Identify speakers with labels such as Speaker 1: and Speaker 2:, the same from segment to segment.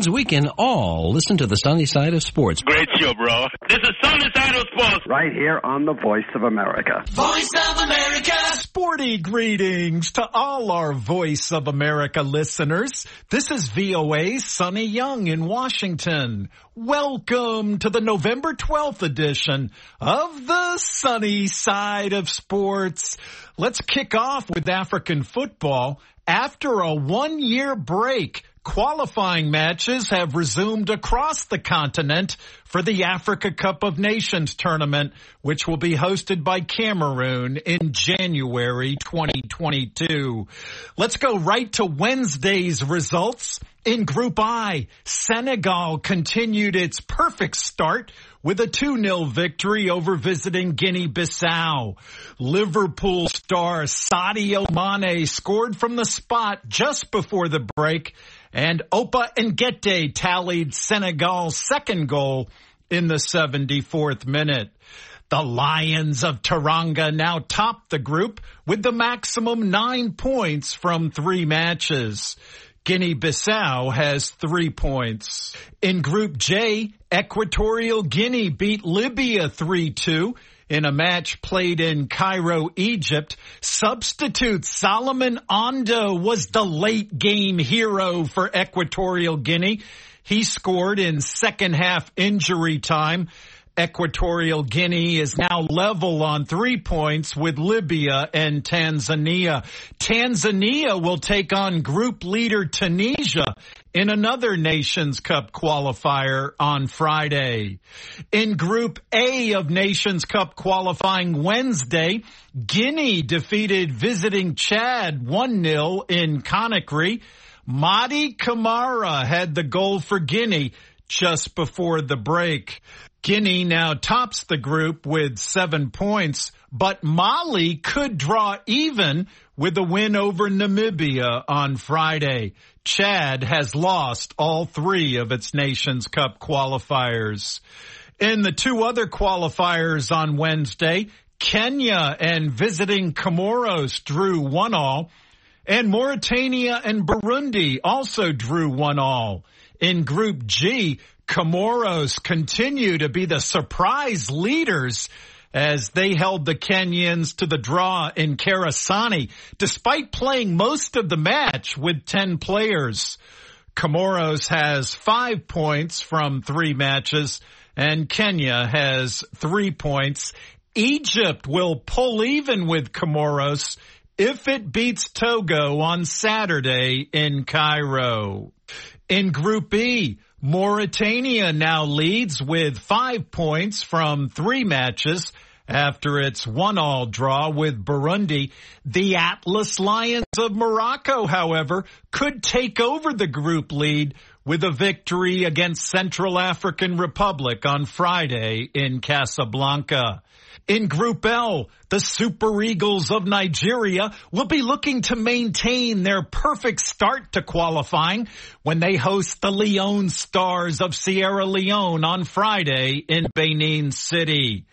Speaker 1: means we can all listen to the sunny side of sports.
Speaker 2: Great show, bro. This is Sunny Side of Sports.
Speaker 3: Right here on the Voice of America.
Speaker 4: Voice of America.
Speaker 5: Sporty greetings to all our Voice of America listeners. This is VOA's Sonny Young in Washington. Welcome to the November 12th edition of the Sunny Side of Sports. Let's kick off with African football. After a one-year break, qualifying matches have resumed across the continent for the Africa Cup of Nations tournament, which will be hosted by Cameroon in January 2022. Let's go right to Wednesday's results. In Group I, Senegal continued its perfect start with a 2-0 victory over visiting Guinea-Bissau. Liverpool star Sadio Mane scored from the spot just before the break, and Opa Ngete tallied Senegal's second goal in the 74th minute. The Lions of Teranga now top the group with the maximum 9 points from 3 matches. Guinea-Bissau has 3 points. In Group J, Equatorial Guinea beat Libya 3-2 in a match played in Cairo, Egypt. Substitute Solomon Ondo was the late game hero for Equatorial Guinea. He scored in second half injury time. Equatorial Guinea is now level on 3 points with Libya and Tanzania. Tanzania will take on group leader Tunisia in another Nations Cup qualifier on Friday. In Group A of Nations Cup qualifying Wednesday, Guinea defeated visiting Chad 1-0 in Conakry. Madi Camara had the goal for Guinea just before the break. Guinea now tops the group with 7 points, but Mali could draw even with a win over Namibia on Friday. Chad has lost all 3 of its Nations Cup qualifiers. In the 2 other qualifiers on Wednesday, Kenya and visiting Comoros drew 1-1, and Mauritania and Burundi also drew 1-1. In Group G, Comoros continue to be the surprise leaders as they held the Kenyans to the draw in Karisani, despite playing most of the match with 10 players. Comoros has 5 points from 3 matches, and Kenya has 3 points. Egypt will pull even with Comoros if it beats Togo on Saturday in Cairo. In Group E, Mauritania now leads with 5 points from 3 matches after its 1-1 draw with Burundi. The Atlas Lions of Morocco, however, could take over the group lead with a victory against Central African Republic on Friday in Casablanca. In Group L, the Super Eagles of Nigeria will be looking to maintain their perfect start to qualifying when they host the Leone Stars of Sierra Leone on Friday in Benin City.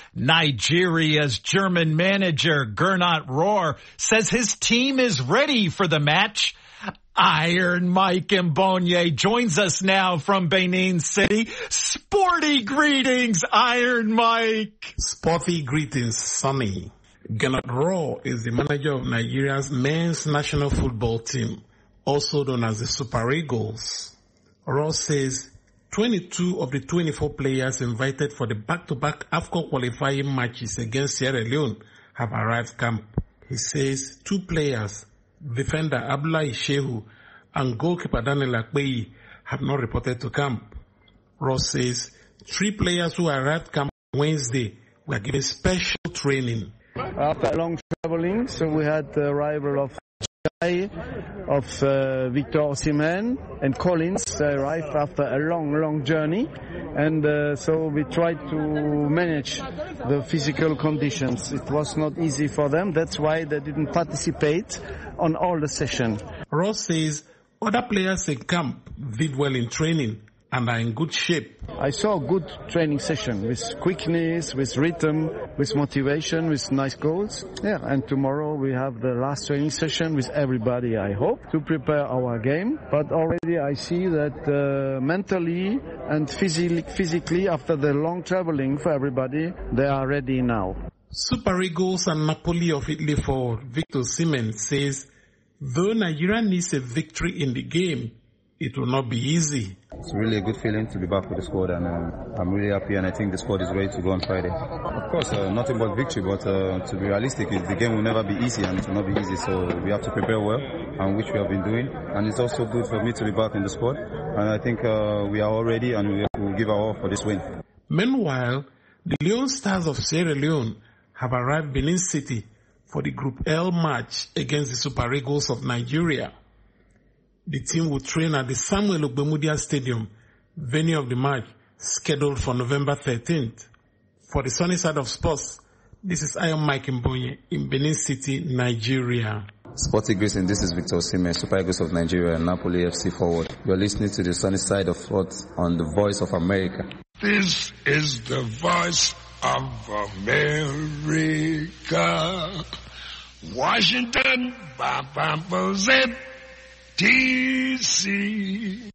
Speaker 5: Nigeria's German manager, Gernot Rohr, says his team is ready for the match. Iron Mike Mbonye joins us now from Benin City. Sporty greetings, Iron Mike.
Speaker 6: Sporty greetings, Sonny. Gernot Rohr is the manager of Nigeria's men's national football team, also known as the Super Eagles. Rohr says 22 of the 24 players invited for the back-to-back AFCON qualifying matches against Sierra Leone have arrived camp. He says 2 players, defender Abdullahi Shehu and goalkeeper Daniel Akpeyi, have not reported to camp. Ross says 3 players who arrived camp Wednesday were given special training.
Speaker 7: After a long traveling, so we had the arrival of Victor Osimhen and Collins. They arrived after a long journey, and so we tried to manage the physical conditions. It was not easy for them. That's why they didn't participate on all the sessions.
Speaker 6: Ross says other players in camp did well in training and are in good shape.
Speaker 7: I saw a good training session with quickness, with rhythm, with motivation, with nice goals. Yeah, and tomorrow we have the last training session with everybody, I hope, to prepare our game. But already I see that mentally and physically, after the long traveling for everybody, they are ready now.
Speaker 6: Super Eagles and Napoli of Italy forward Victor Osimhen says, though Nigeria needs a victory in the game, it will not be easy.
Speaker 4: It's really a good feeling to be back with the squad, and I'm really happy, and I think the squad is ready to go on Friday. Of course, nothing but victory, but to be realistic, the game will never be easy, and it will not be easy, so we have to prepare well, and which we have been doing. And it's also good for me to be back in the squad, and I think we are all ready, and we will give our all for this win.
Speaker 6: Meanwhile, the Leone Stars of Sierra Leone have arrived Benin City for the Group L match against the Super Eagles of Nigeria. The team will train at the Samuel Ogbemudia Stadium, venue of the match, scheduled for November 13th. For the sunny side of sports, this is I am Mike Mbonye in Benin City, Nigeria.
Speaker 4: Sporty greetings, this is Victor Osimhen, Super Eagles of Nigeria and Napoli FC forward. You're listening to the sunny side of sports on the Voice of America.
Speaker 8: This is the Voice of America. Washington, DC.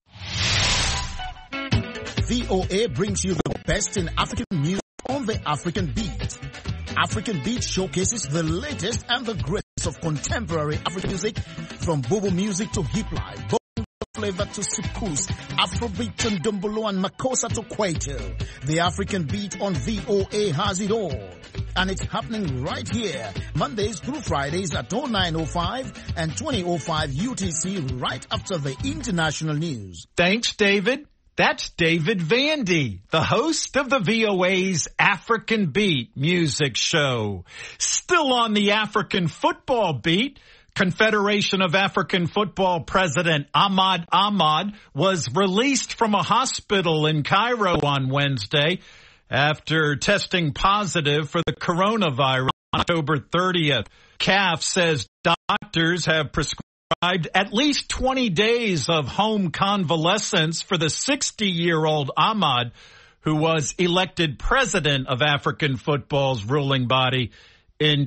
Speaker 9: VOA brings you the best in African music on the African Beat. African Beat showcases the latest and the greatest of contemporary African music, from Bobo music to hip life, bongo flavor to soukous, Afrobeat and Dumbolo and Makossa to Kwaito. The African Beat on VOA has it all. And it's happening right here, Mondays through Fridays at 09:05 and 20:05 UTC, right after the international news.
Speaker 5: Thanks, David. That's David Vandy, the host of the VOA's African Beat music show. Still on the African football beat, Confederation of African Football President Ahmad Ahmad was released from a hospital in Cairo on Wednesday after testing positive for the coronavirus on October 30th. CAF says doctors have prescribed at least 20 days of home convalescence for the 60-year-old Ahmad, who was elected president of African football's ruling body in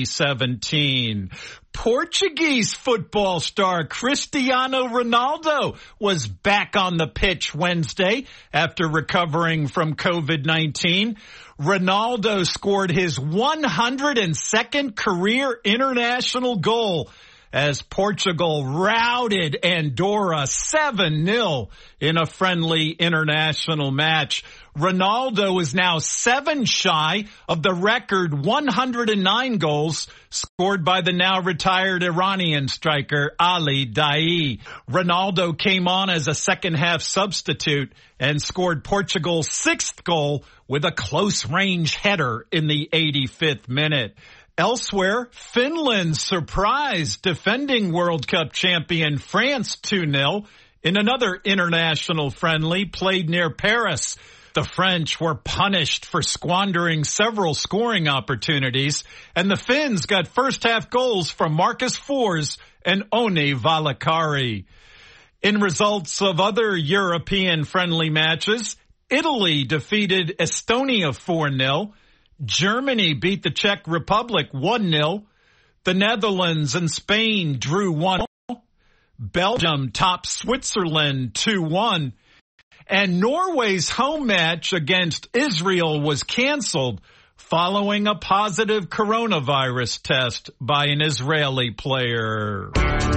Speaker 5: 2017. Portuguese football star Cristiano Ronaldo was back on the pitch Wednesday after recovering from COVID-19. Ronaldo scored his 102nd career international goal as Portugal routed Andorra 7-0 in a friendly international match. Ronaldo is now 7 shy of the record 109 goals scored by the now retired Iranian striker Ali Daei. Ronaldo came on as a second-half substitute and scored Portugal's 6th goal with a close-range header in the 85th minute. Elsewhere, Finland surprised defending World Cup champion France 2-0 in another international friendly played near Paris. The French were punished for squandering several scoring opportunities, and the Finns got first-half goals from Marcus Fors and Oni Valakari. In results of other European friendly matches, Italy defeated Estonia 4-0. Germany beat the Czech Republic 1-0. The Netherlands and Spain drew 1-0. Belgium topped Switzerland 2-1. And Norway's home match against Israel was canceled following a positive coronavirus test by an Israeli player.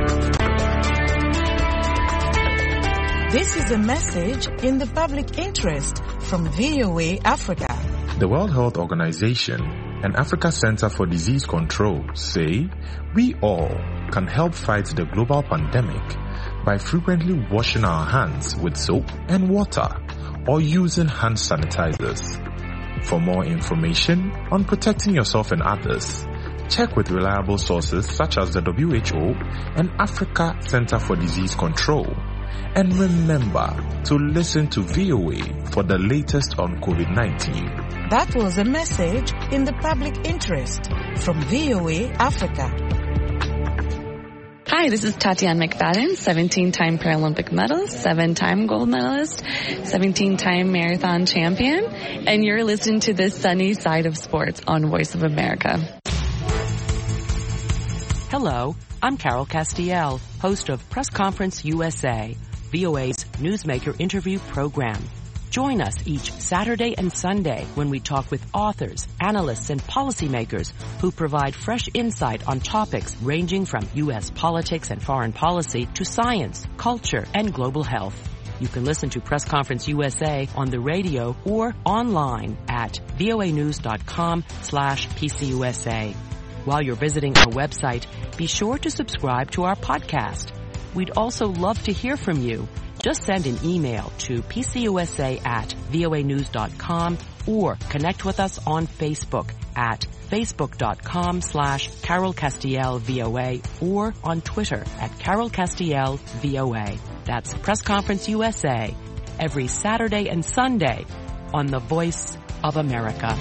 Speaker 10: This is a message in the public interest from VOA Africa.
Speaker 11: The World Health Organization and Africa Center for Disease Control say we all can help fight the global pandemic by frequently washing our hands with soap and water or using hand sanitizers. For more information on protecting yourself and others, check with reliable sources such as the WHO and Africa Center for Disease Control. And remember to listen to VOA for the latest on COVID-19.
Speaker 10: That was a message in the public interest from VOA Africa.
Speaker 12: Hi Hi, this is Tatiana McFadden, 17-time Paralympic medalist, 7-time gold medalist, 17-time marathon champion, and you're listening to the Sunny Side of Sports on Voice of America.
Speaker 13: Hello, I'm Carol Castiel, host of Press Conference USA, VOA's newsmaker interview program. Join us each Saturday and Sunday when we talk with authors, analysts, and policymakers who provide fresh insight on topics ranging from U.S. politics and foreign policy to science, culture, and global health. You can listen to Press Conference USA on the radio or online at voanews.com/PCUSA. While you're visiting our website, be sure to subscribe to our podcast. We'd also love to hear from you. Just send an email to pcusa@voanews.com or connect with us on Facebook at facebook.com/Carol Castiel VOA or on Twitter at Carol Castiel VOA. That's Press Conference USA every Saturday and Sunday on the Voice of America.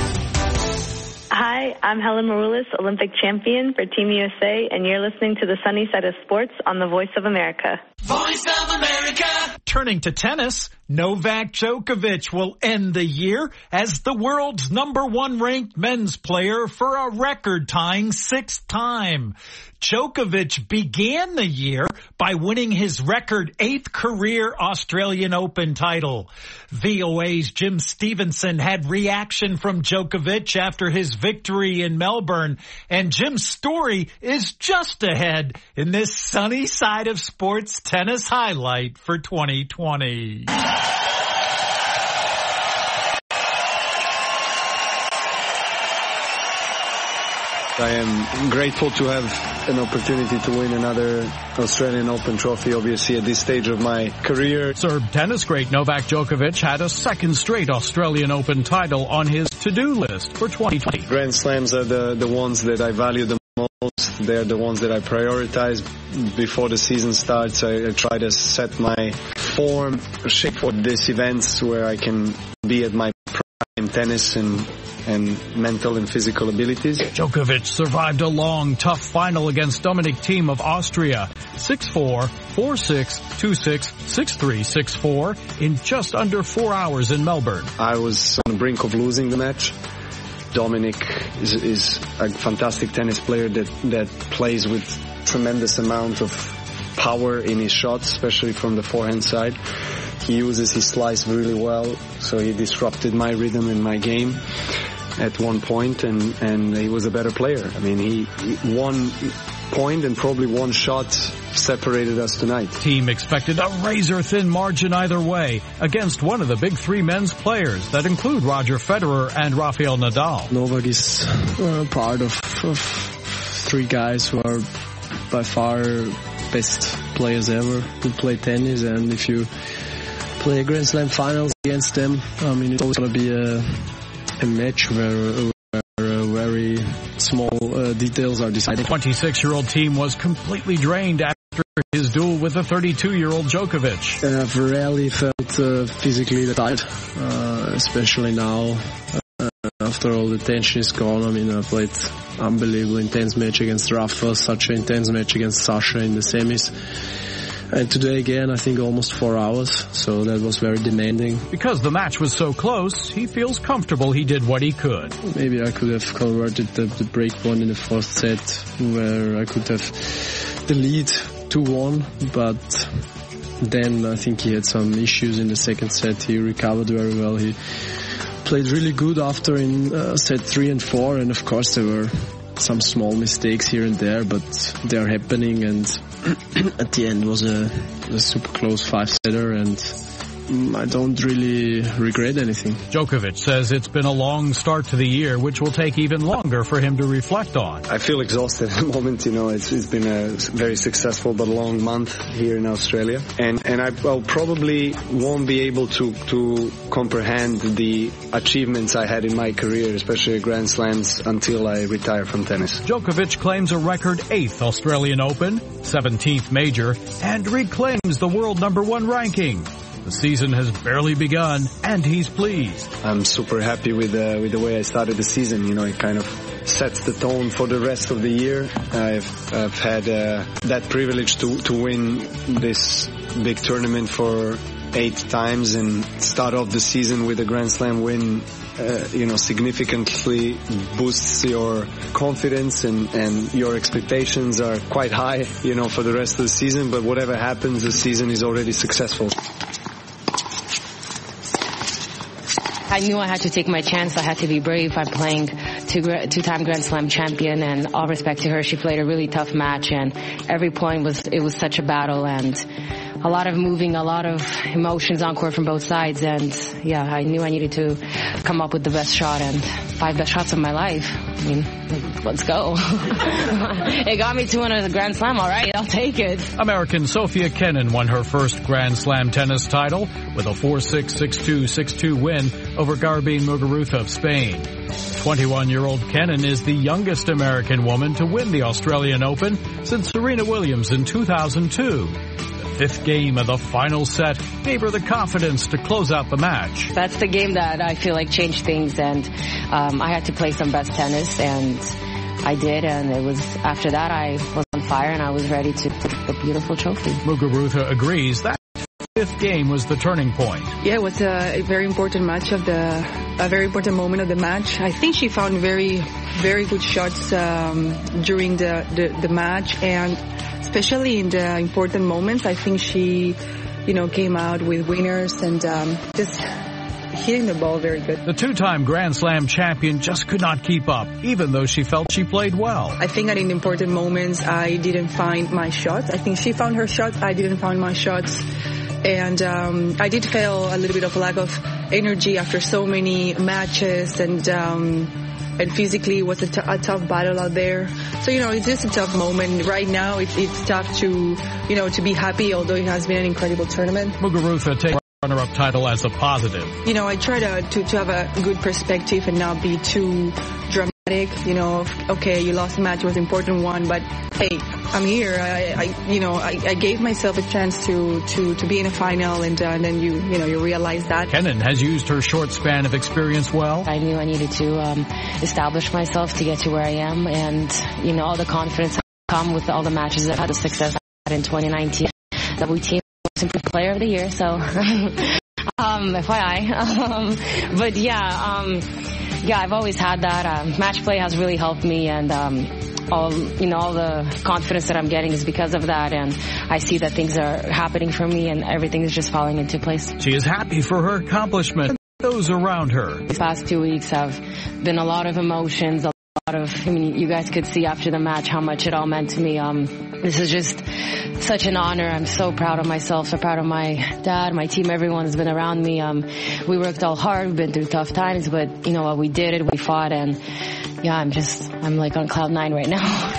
Speaker 14: Hi, I'm Helen Maroulis, Olympic champion for Team USA, and you're listening to the Sunny Side of Sports on the Voice of America.
Speaker 5: Voice of America! Turning to tennis, Novak Djokovic will end the year as the world's #1 ranked men's player for a record-tying 6th time. Djokovic began the year by winning his record 8th career Australian Open title. VOA's Jim Stevenson had reaction from Djokovic after his victory in Melbourne, and Jim's story is just ahead in this Sunny Side of Sports tennis highlight for 2020.
Speaker 15: I am grateful to have an opportunity to win another Australian Open trophy, obviously, at this stage of my career.
Speaker 16: Serb tennis great Novak Djokovic had a second straight Australian Open title on his to-do list for 2020.
Speaker 15: Grand Slams are the ones that I value the most. They're the ones that I prioritize. Before the season starts, I try to set my form, shape for these events where I can be at my prime tennis and mental and physical abilities.
Speaker 16: Djokovic survived a long, tough final against Dominic Thiem of Austria, 6-4, 4-6, 2-6, 6-3, 6-4 in just under 4 hours in Melbourne.
Speaker 15: I was on the brink of losing the match. Dominic is a fantastic tennis player that plays with tremendous amount of power in his shots, especially from the forehand side. He uses his slice really well, so he disrupted my rhythm in my game at one point, and he was a better player. I mean, he 1 point and probably 1 shot separated us tonight.
Speaker 16: Team expected a razor-thin margin either way against one of the big 3 men's players that include Roger Federer and Rafael Nadal.
Speaker 7: Novak is part of 3 guys who are by far best players ever to play tennis, and if you play a Grand Slam finals against them, I mean, it's always going to be a match where very small details are decided.
Speaker 16: 26-year-old Thiem was completely drained after his duel with the 32-year-old Djokovic.
Speaker 7: I've rarely felt physically tired, especially now. After all the tension is gone, I mean, I played unbelievable intense match against Rafa, such an intense match against Sasha in the semis. And today again, I think almost 4 hours, so that was very demanding.
Speaker 16: Because the match was so close, he feels comfortable he did what he could.
Speaker 7: Maybe I could have converted the break point in the 4th set, where I could have the lead 2-1, but then I think he had some issues in the 2nd set. He recovered very well. He played really good after in set 3 and 4, and of course there were some small mistakes here and there, but they're happening, and at the end was a super close 5-setter, and I don't really regret anything.
Speaker 16: Djokovic says it's been a long start to the year, which will take even longer for him to reflect on.
Speaker 15: I feel exhausted at the moment. You know, it's been a very successful but long month here in Australia, and I'll probably won't be able to comprehend the achievements I had in my career, especially at Grand Slams, until I retire from tennis.
Speaker 16: Djokovic claims a record 8th Australian Open, 17th major, and reclaims the world #1 ranking. The season has barely begun, and he's pleased.
Speaker 15: I'm super happy with the way I started the season. You know, it kind of sets the tone for the rest of the year. I've had that privilege to win this big tournament for 8 times and start off the season with a Grand Slam win, significantly boosts your confidence and your expectations are quite high, for the rest of the season. But whatever happens, the season is already successful.
Speaker 17: I knew I had to take my chance. I had to be brave. I'm playing two-time Grand Slam champion, and all respect to her, she played a really tough match, and every point was such a battle, and a lot of moving, a lot of emotions on court from both sides, and yeah, I knew I needed to come up with the best shot, and 5 best shots of my life. I mean, let's go. It got me to win a Grand Slam, all right, I'll take it.
Speaker 16: American Sofia Kenin won her first Grand Slam tennis title with a 4-6, 6-2, 6-2 win over Garbine Muguruza of Spain. 21-year-old Kenin is the youngest American woman to win the Australian Open since Serena Williams in 2002. The 5th game of the final set gave her the confidence to close out the match.
Speaker 17: That's the game that I feel like changed things, and I had to play some best tennis, and I did, and it was after that I was on fire and I was ready to put the beautiful trophy.
Speaker 16: Muguruza agrees that 5th game was the turning point.
Speaker 18: Yeah, it was a very important match a very important moment of the match. I think she found very, very good shots during the match, and especially in the important moments, I think she, came out with winners and just hitting the ball very good.
Speaker 16: The 2-time Grand Slam champion just could not keep up, even though she felt she played well.
Speaker 18: I think that in important moments, I didn't find my shots. I think she found her shots. I didn't find my shots. And I did feel a little bit of lack of energy after so many matches, and physically it was a tough battle out there. So, it's just a tough moment. Right now, it's tough to be happy, although it has been an incredible tournament.
Speaker 16: Muguruza takes runner-up title as a positive.
Speaker 18: I try to have a good perspective and not be too dramatic. Okay, you lost a match, it was an important one, but hey, I'm here. I gave myself a chance to be in a final, and then you realize that.
Speaker 16: Kenin has used her short span of experience well.
Speaker 17: I knew I needed to establish myself to get to where I am, and all the confidence come with all the matches that I had, the success I had in 2019. WTA Most Improved Player of the Year, so FYI. But yeah, I've always had that. Match play has really helped me, and all the confidence that I'm getting is because of that, and I see that things are happening for me and everything is just falling into place.
Speaker 16: She is happy for her accomplishment. Those around her.
Speaker 17: These past 2 weeks have been a lot of emotions, you guys could see after the match how much it all meant to me. This is just such an honor. I'm so proud of myself, so proud of my dad, my team, everyone has been around me. We worked all hard, we've been through tough times, but we did it, we fought, and yeah, I'm like on cloud 9 right now.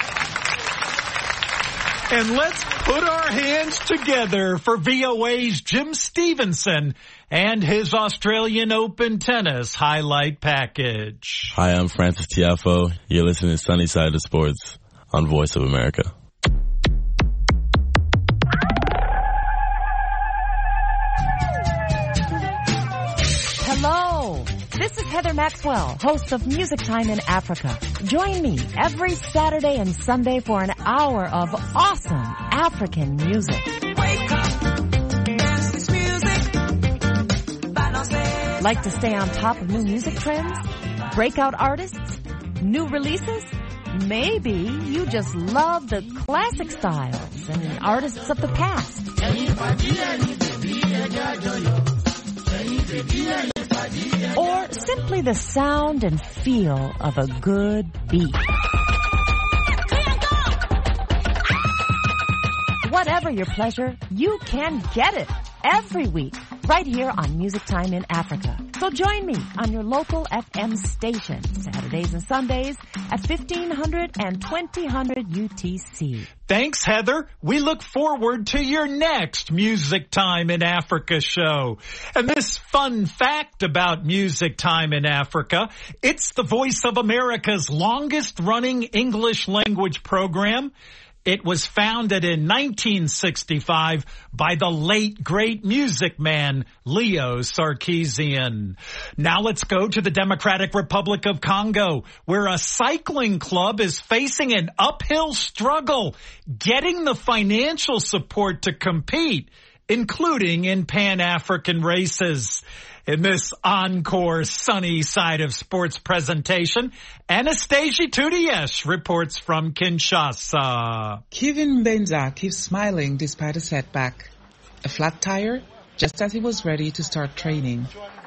Speaker 5: And let's put our hands together for VOA's Jim Stevenson and his Australian Open tennis highlight package.
Speaker 19: Hi, I'm Francis Tiafoe. You're listening to Sunny Side of Sports on Voice of America.
Speaker 20: Hello, this is Heather Maxwell, host of Music Time in Africa. Join me every Saturday and Sunday for an hour of awesome African music. Like to stay on top of new music trends? Breakout artists? New releases? Maybe you just love the classic styles and artists of the past. Or simply the sound and feel of a good beat. Whatever your pleasure, you can get it every week right here on Music Time in Africa. So join me on your local FM station Saturdays and Sundays at 1500 and 2000 UTC.
Speaker 5: Thanks, Heather. We look forward to your next Music Time in Africa show. And this fun fact about Music Time in Africa, it's the Voice of America's longest running English language program. It was founded in 1965 by the late great music man Leo Sarkeesian. Now let's go to the Democratic Republic of Congo, where a cycling club is facing an uphill struggle getting the financial support to compete, including in Pan-African races. In this encore Sunny Side of Sports presentation, Anastasia Tudiesh reports from Kinshasa.
Speaker 21: Kevin Benza keeps smiling despite a setback. A flat tire, just as he was ready to start training.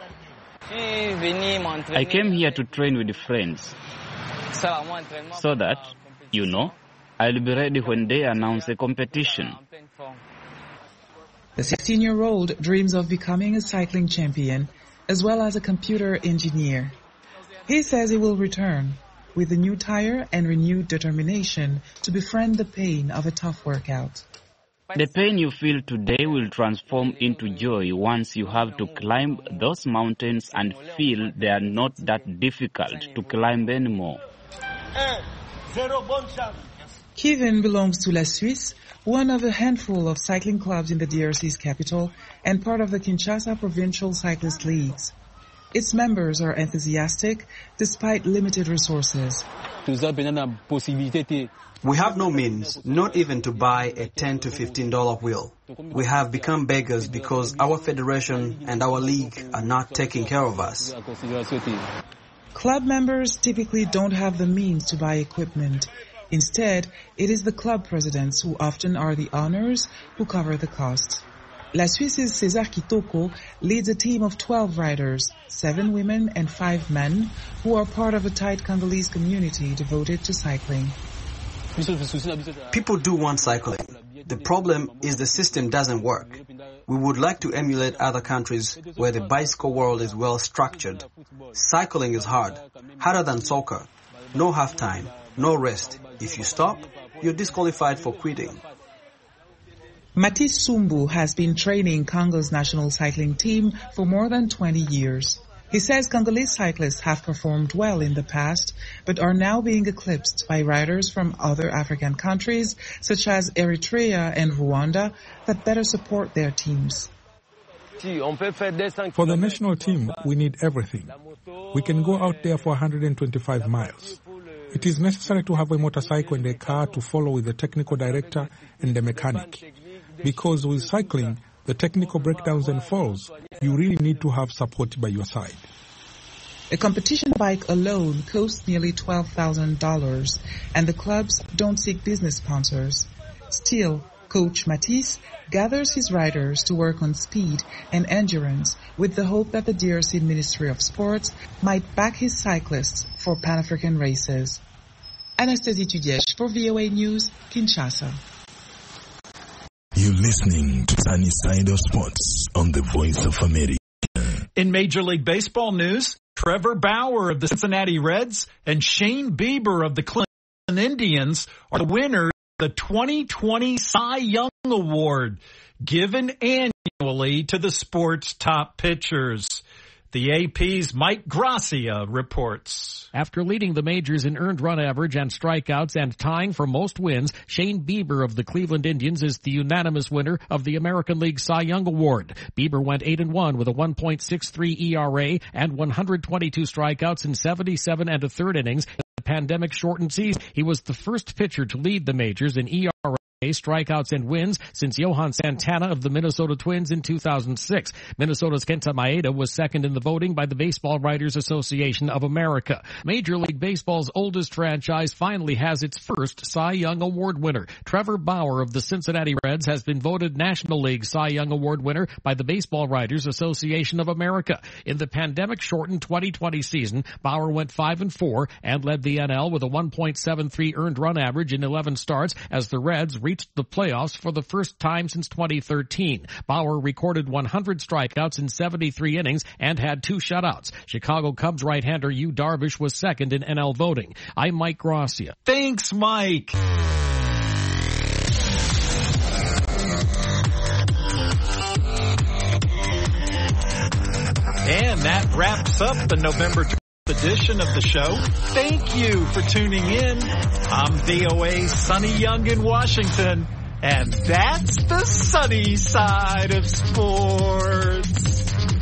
Speaker 22: I came here to train with friends, so that, I'll be ready when they announce the competition.
Speaker 21: The 16-year-old dreams of becoming a cycling champion as well as a computer engineer. He says he will return with a new tire and renewed determination to befriend the pain of a tough workout.
Speaker 22: The pain you feel today will transform into joy once you have to climb those mountains and feel they are not that difficult to climb anymore.
Speaker 21: Kevin belongs to La Suisse, one of a handful of cycling clubs in the DRC's capital and part of the Kinshasa Provincial Cyclist Leagues. Its members are enthusiastic despite limited resources.
Speaker 23: We have no means, not even to buy a $10 to $15 wheel. We have become beggars because our federation and our league are not taking care of us.
Speaker 21: Club members typically don't have the means to buy equipment. Instead, it is the club presidents who often are the owners who cover the costs. La Suisse's César Kitoko leads a team of 12 riders, 7 women and 5 men, who are part of a tight Congolese community devoted to cycling.
Speaker 23: People do want cycling. The problem is the system doesn't work. We would like to emulate other countries where the bicycle world is well structured. Cycling is hard, harder than soccer. No half time, no rest. If you stop, you're disqualified for quitting.
Speaker 21: Matisse Sumbu has been training Congo's national cycling team for more than 20 years. He says Congolese cyclists have performed well in the past, but are now being eclipsed by riders from other African countries, such as Eritrea and Rwanda, that better support their teams.
Speaker 24: For the national team, we need everything. We can go out there for 125 miles. It is necessary to have a motorcycle and a car to follow with the technical director and the mechanic. Because with cycling, the technical breakdowns and falls, you really need to have support by your side.
Speaker 21: A competition bike alone costs nearly $12,000, and the clubs don't seek business sponsors. Still, Coach Matisse gathers his riders to work on speed and endurance with the hope that the DRC Ministry of Sports might back his cyclists for Pan-African races. Anastasia Tudiesh for VOA News, Kinshasa.
Speaker 9: You're listening to Sunny Side of Sports on the Voice of America.
Speaker 5: In Major League Baseball news, Trevor Bauer of the Cincinnati Reds and Shane Bieber of the Cleveland Indians are the winners of the 2020 Cy Young Award, given annually to the sport's top pitchers. The AP's Mike Gracia reports.
Speaker 16: After leading the majors in earned run average and strikeouts and tying for most wins, Shane Bieber of the Cleveland Indians is the unanimous winner of the American League Cy Young Award. Bieber went 8-1 with a 1.63 ERA and 122 strikeouts in 77 and a third innings. In the pandemic-shortened season, he was the first pitcher to lead the majors in ERA, strikeouts, and wins since Johan Santana of the Minnesota Twins in 2006. Minnesota's Kenta Maeda was second in the voting by the Baseball Writers Association of America. Major League Baseball's oldest franchise finally has its first Cy Young Award winner. Trevor Bauer of the Cincinnati Reds has been voted National League Cy Young Award winner by the Baseball Writers Association of America. In the pandemic-shortened 2020 season, Bauer went 5-4 and led the NL with a 1.73 earned run average in 11 starts as the Reds reached the playoffs for the first time since 2013. Bauer recorded 100 strikeouts in 73 innings and had 2 shutouts. Chicago Cubs right-hander Yu Darvish was second in NL voting. I'm Mike Gracia.
Speaker 5: Thanks, Mike. And that wraps up the November edition of the show. Thank you for tuning in. I'm VOA's Sonny Young in Washington, and that's the sunny side of sports.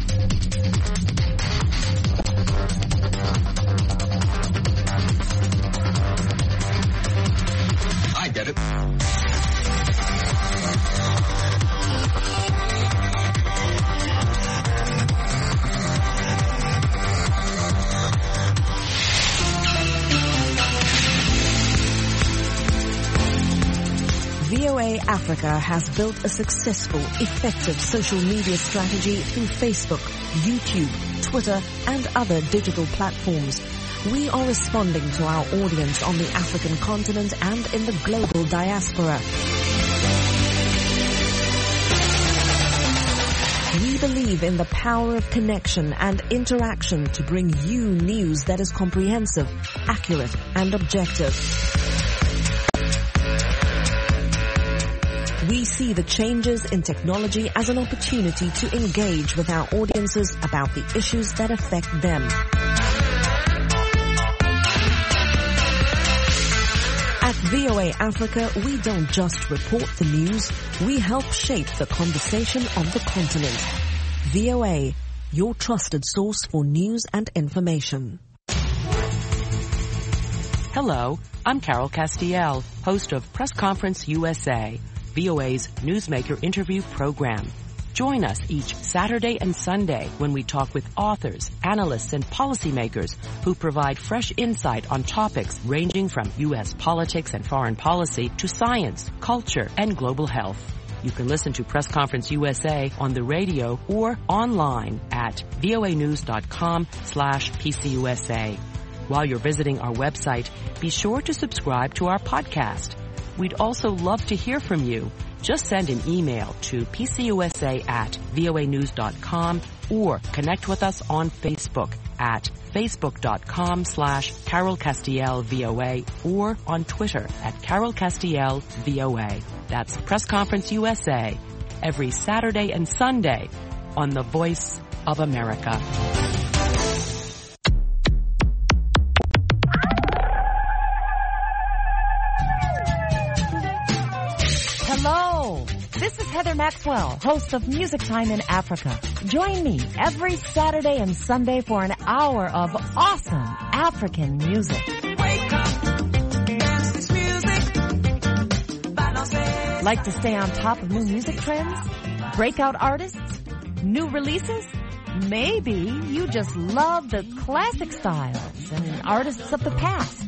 Speaker 1: I get it.
Speaker 20: VOA Africa has built a successful, effective social media strategy through Facebook, YouTube, Twitter, and other digital platforms. We are responding to our audience on the African continent and in the global diaspora. We believe in the power of connection and interaction to bring you news that is comprehensive, accurate, and objective. We see the changes in technology as an opportunity to engage with our audiences about the issues that affect them. At VOA Africa, we don't just report the news, we help shape the conversation of the continent. VOA, your trusted source for news and information.
Speaker 13: Hello, I'm Carol Castiel, host of Press Conference USA, VOA's newsmaker interview program. Join us each Saturday and Sunday when we talk with authors, analysts, and policymakers who provide fresh insight on topics ranging from U.S. politics and foreign policy to science, culture, and global health. You can listen to Press Conference USA on the radio or online at voanews.com/PCUSA. While you're visiting our website, be sure to subscribe to our podcast. We'd also love to hear from you. Just send an email to pcusa@voanews.com or connect with us on Facebook at facebook.com/CarolCastielVOA or on Twitter at CarolCastielVOA. That's Press Conference USA every Saturday and Sunday on the Voice of America.
Speaker 20: Hello, this is Heather Maxwell, host of Music Time in Africa. Join me every Saturday and Sunday for an hour of awesome African music. Like to stay on top of new music trends? Breakout artists? New releases? Maybe you just love the classic styles and artists of the past.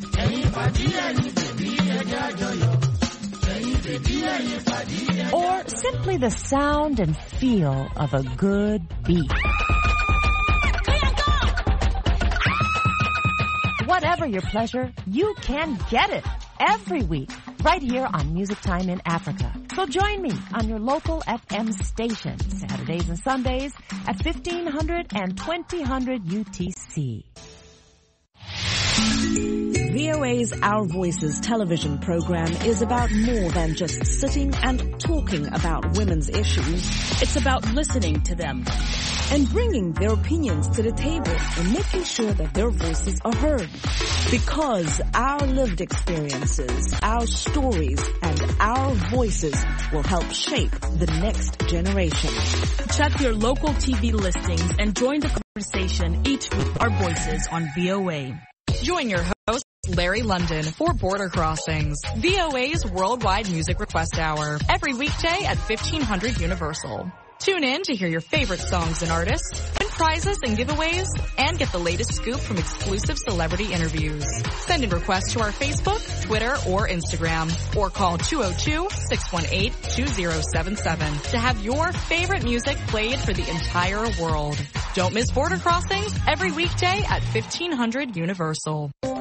Speaker 20: Or simply the sound and feel of a good beat. Whatever your pleasure, you can get it every week right here on Music Time in Africa. So join me on your local FM station Saturdays and Sundays at 1500 and 2000 UTC. VOA's Our Voices television program is about more than just sitting and talking about women's issues.
Speaker 2: It's about listening to them
Speaker 20: and bringing their opinions to the table and making sure that their voices are heard. Because our lived experiences, our stories, and our voices will help shape the next generation.
Speaker 2: Check your local TV listings and join the conversation each week. Our Voices on VOA.
Speaker 3: Join your host, Larry London, for Border Crossings, VOA's Worldwide Music Request Hour, every weekday at 1500 Universal. Tune in to hear your favorite songs and artists, win prizes and giveaways, and get the latest scoop from exclusive celebrity interviews. Send in requests to our Facebook, Twitter, or Instagram, or call 202-618-2077 to have your favorite music played for the entire world. Don't miss Border Crossings every weekday at 1500 Universal.